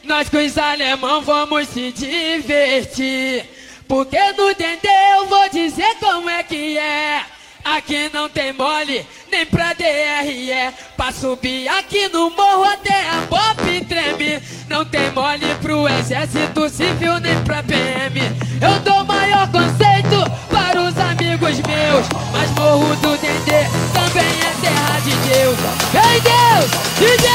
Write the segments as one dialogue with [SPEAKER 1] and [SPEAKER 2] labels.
[SPEAKER 1] Nós com os alemão vamos se divertir. Porque no Dendê eu vou dizer como é que é. Aqui não tem mole, nem pra DRE. Pra subir aqui no morro até a pop treme. Não tem mole pro exército civil, nem pra PM. Eu dou maior conceito para os amigos meus. Mas morro do Dendê também é terra de Deus. Vem Deus, DJ!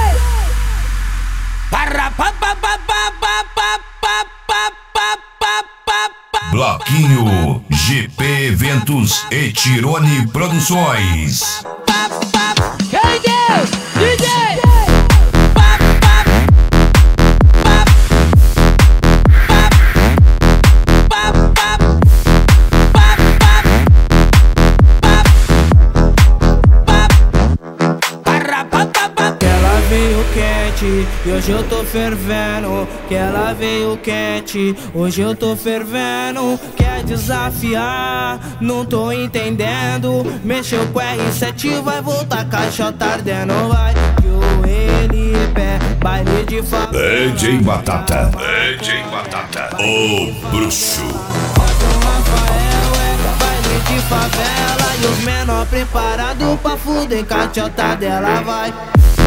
[SPEAKER 2] Bloquinho GP Eventos e Tirone Produções.
[SPEAKER 1] Vem Deus, DJ!
[SPEAKER 3] E hoje eu tô fervendo, que ela veio quente. Hoje eu tô fervendo, quer desafiar, não tô entendendo. Mexeu com R7, vai voltar caixota ardendo. Vai que o Elipé, baile de favela.
[SPEAKER 2] DJ Batata, DJ Batata, o bruxo.
[SPEAKER 3] Rafael é baile de favela. E os menor preparado pra fuder caixota dela. Vai